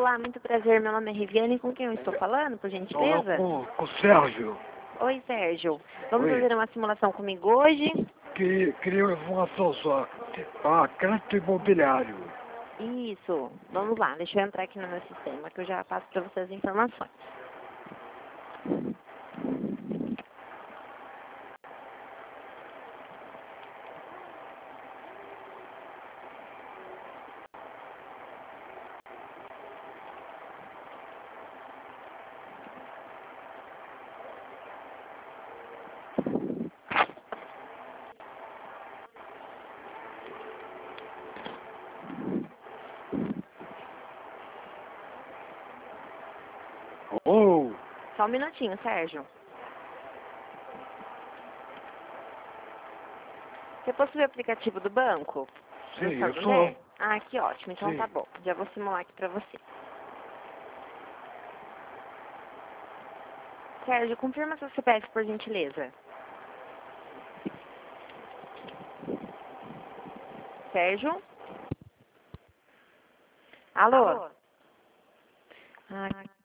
Olá, muito prazer. Meu nome é Riviane. Com quem eu estou falando, por gentileza? Com o Sérgio. Oi, Sérgio. Vamos Oi. fazer uma simulação comigo hoje? Queria uma informação só. Crédito imobiliário. Isso. Vamos lá. Deixa eu entrar aqui no meu sistema que eu já passo para você as informações. Oh, Só um minutinho, Sérgio. Você possui o aplicativo do banco? sim, Do eu Santander? sou. Ah, que ótimo. Então Sim. tá bom. Já vou simular aqui para você. Sérgio, confirma seu CPF, por gentileza. Sérgio? Alô? Ah,